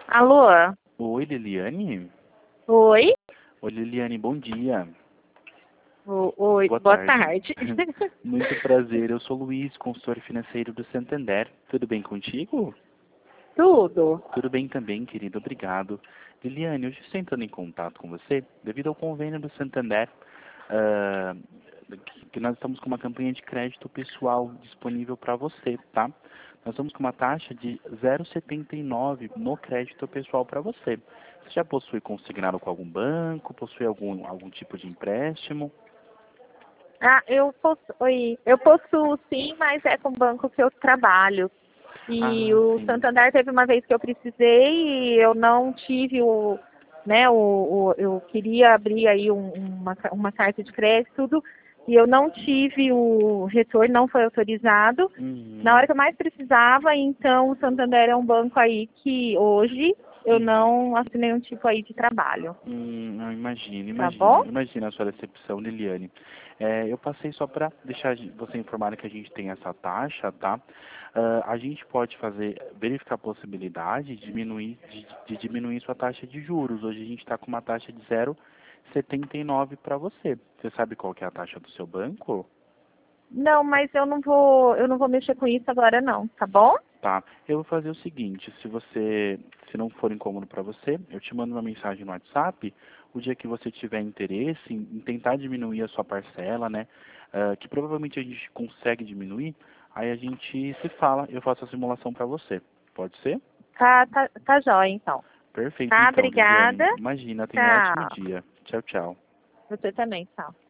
Alô? Oi, Liliane? Oi? Oi, Liliane, bom dia. Oi, boa tarde. Muito prazer, eu sou Luiz, consultor financeiro do Santander. Tudo bem contigo? Tudo? Tudo bem também, querido, obrigado. Liliane, hoje estou entrando em contato com você devido ao convênio do Santander, ah, que nós estamos com uma campanha de crédito pessoal disponível para você, tá? Nós estamos com uma taxa de 0,79 no crédito pessoal para você. Você já possui consignado com algum banco? Possui algum tipo de empréstimo? Eu possuo sim, mas é com o banco que eu trabalho. E Ah, o sim. Santander teve uma vez que eu precisei e eu não tive eu queria abrir aí uma carta de crédito, tudo, e eu não tive o retorno, não foi autorizado. Na hora Uhum, que eu mais precisava, então o Santander é um banco aí que hoje eu uhum. não assinei nenhum tipo aí de trabalho, Não, imagino, tá bom? imagina a sua decepção, Liliane. Eu passei só para deixar você informado que a gente tem essa taxa, tá? A gente pode verificar a possibilidade de diminuir sua taxa de juros. Hoje a gente está com uma taxa de 0,79 para você. Você sabe qual que é a taxa do seu banco? Não, mas eu não vou mexer com isso agora não, tá bom? Tá, eu vou fazer o seguinte, se não for incômodo para você, eu te mando uma mensagem no WhatsApp, o dia que você tiver interesse em tentar diminuir a sua parcela, né, que provavelmente a gente consegue diminuir, aí a gente se fala, eu faço a simulação para você. Pode ser? Tá jóia então. Perfeito, Tá, então, obrigada. Liliane. Imagina, tenha um ótimo Tchau. dia. Tchau, tchau. Você também, tchau.